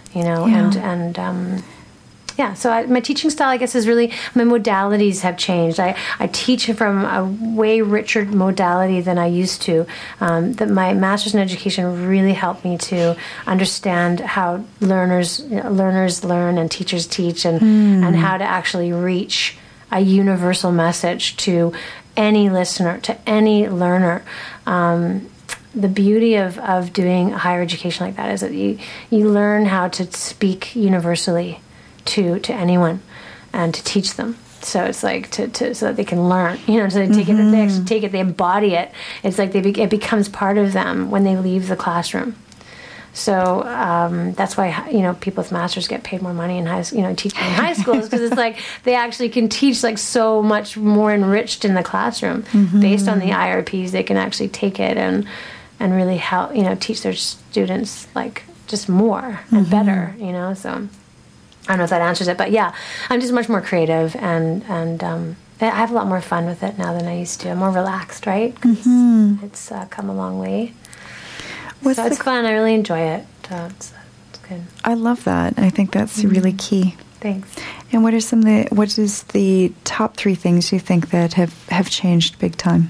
so my teaching style, I guess, is really, my modalities have changed. I teach from a way richer modality than I used to. That my master's in education really helped me to understand how learners learn and teachers teach, and how to actually reach a universal message to any listener, to any learner. The beauty of doing higher education like that is that you learn how to speak universally to anyone, and to teach them. So it's like so that they can learn, so they take it, they actually take it, they embody it. It's like it becomes part of them when they leave the classroom. So that's why people with masters get paid more money in teaching in high schools, because it's like they actually can teach like so much more enriched in the classroom based on the IRPs. They can actually take it and really help teach their students like just more and better. So. I don't know if that answers it, but yeah, I'm just much more creative, and I have a lot more fun with it now than I used to. I'm more relaxed, right? 'Cause it's come a long way. So it's fun. I really enjoy it. It's good. I love that. I think that's really key. Thanks. And what is the top 3 things you think that have changed big time?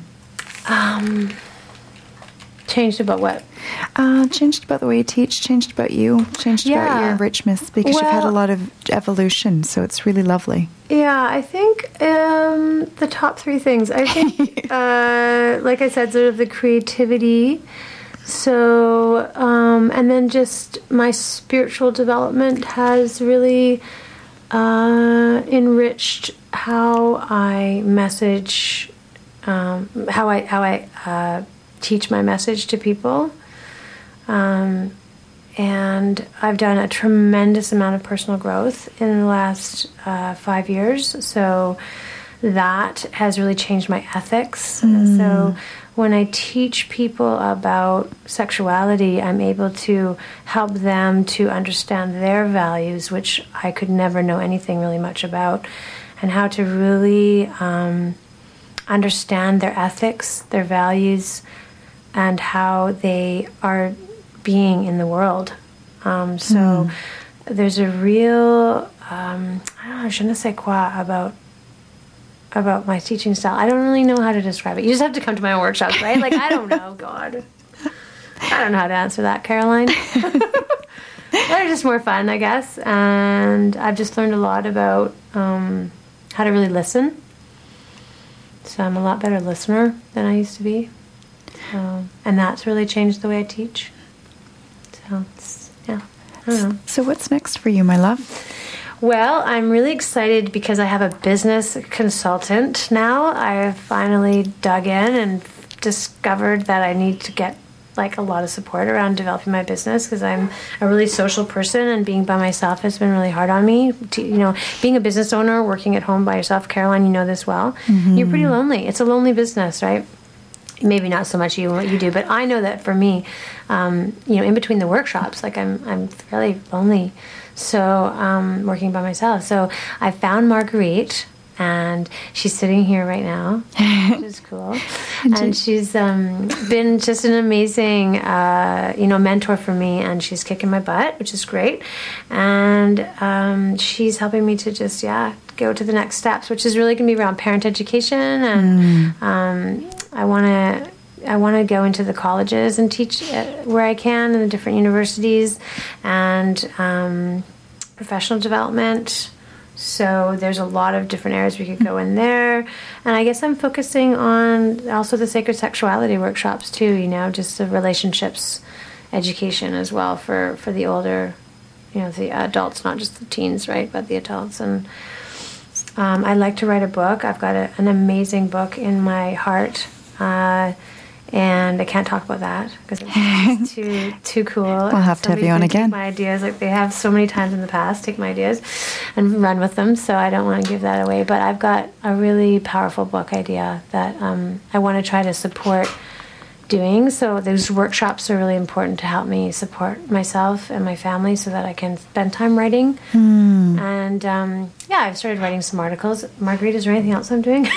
Changed about what? Changed about the way you teach, changed about you, changed about your enrichments, because you've had a lot of evolution, so it's really lovely. Yeah, I think the top 3 things. I think, like I said, sort of the creativity. So, and then just my spiritual development has really enriched how I message, how I teach my message to people. And I've done a tremendous amount of personal growth in the last 5 years. So that has really changed my ethics. So when I teach people about sexuality, I'm able to help them to understand their values, which I could never know anything really much about, and how to really understand their ethics, their values, and how they are being in the world. So there's a real, I don't know, je ne sais quoi about my teaching style. I don't really know how to describe it. You just have to come to my workshops, right? Like, I don't know, God. I don't know how to answer that, Caroline. They're just more fun, I guess. And I've just learned a lot about how to really listen. So I'm a lot better listener than I used to be. And that's really changed the way I teach. So, yeah, I don't know. So what's next for you, my love? Well, I'm really excited because I have a business consultant now. I've finally dug in and discovered that I need to get like a lot of support around developing my business because I'm a really social person, and being by myself has been really hard on me. Being a business owner, working at home by yourself, Caroline, you know this well. You're pretty lonely. It's a lonely business, right? Maybe not so much you and what you do, but I know that for me, in between the workshops, like I'm fairly lonely. So working by myself. So I found Marguerite, and she's sitting here right now, which is cool. And she's been just an amazing, mentor for me, and she's kicking my butt, which is great. And she's helping me to just, go to the next steps, which is really going to be around parent education. And I want to go into the colleges and teach where I can in the different universities, and professional development. So there's a lot of different areas we could go in there. And I guess I'm focusing on also the sacred sexuality workshops too, just the relationships education as well for the older, the adults, not just the teens, right, but the adults. And I'd like to write a book. I've got an amazing book in my heart. And I can't talk about that because it's too cool. We'll have to have you on again. Take my ideas, like they have so many times in the past, take my ideas and run with them. So I don't want to give that away. But I've got a really powerful book idea that I want to try to support doing. So those workshops are really important to help me support myself and my family so that I can spend time writing. And I've started writing some articles. Marguerite, is there anything else I'm doing?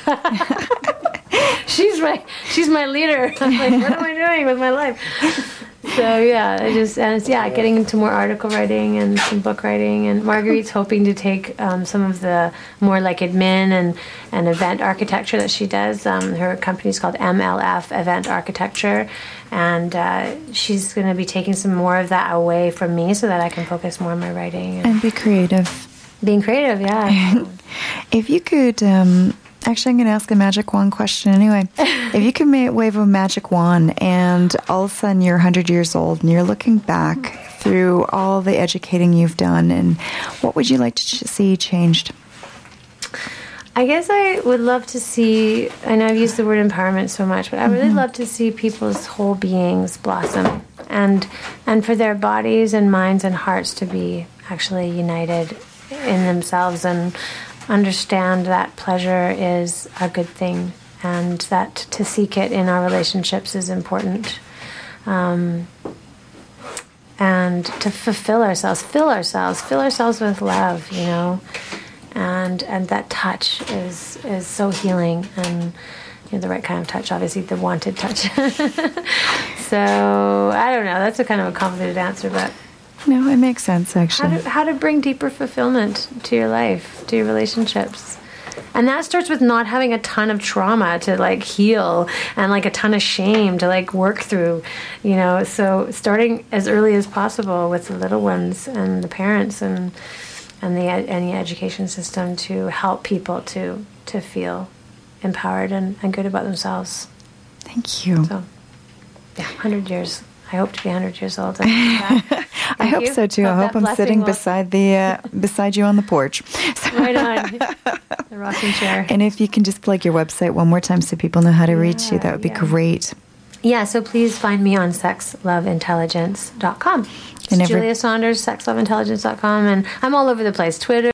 She's my leader. I'm like, what am I doing with my life? So getting into more article writing and some book writing. And Marguerite's hoping to take some of the more like admin and event architecture that she does. Her company's called MLF Event Architecture, and she's going to be taking some more of that away from me so that I can focus more on my writing and be creative. Being creative, yeah. If you could. Actually, I'm going to ask a magic wand question anyway. If you could wave a magic wand and all of a sudden you're 100 years old and you're looking back through all the educating you've done, and what would you like to see changed? I guess I would love to see, I know I've used the word empowerment so much, but I really love to see people's whole beings blossom and for their bodies and minds and hearts to be actually united in themselves and understand that pleasure is a good thing, and that to seek it in our relationships is important, and to fill ourselves with love, and that touch is so healing, and the right kind of touch, obviously the wanted touch. So I don't know, that's a kind of a complicated answer, but no, it makes sense, actually. How to bring deeper fulfillment to your life, to your relationships. And that starts with not having a ton of trauma to, like, heal and, like, a ton of shame to, like, work through, So starting as early as possible with the little ones and the parents and the education system to help people to feel empowered and good about themselves. Thank you. So, 100 years. I hope to be 100 years old. I hope you. so too. I hope that I'm sitting blessing beside you on the porch. Right on. The rocking chair. And if you can just plug your website one more time so people know how to reach you, that would be great. Yeah, so please find me on sexloveintelligence.com. It's And Julia Saunders, sexloveintelligence.com, and I'm all over the place. Twitter,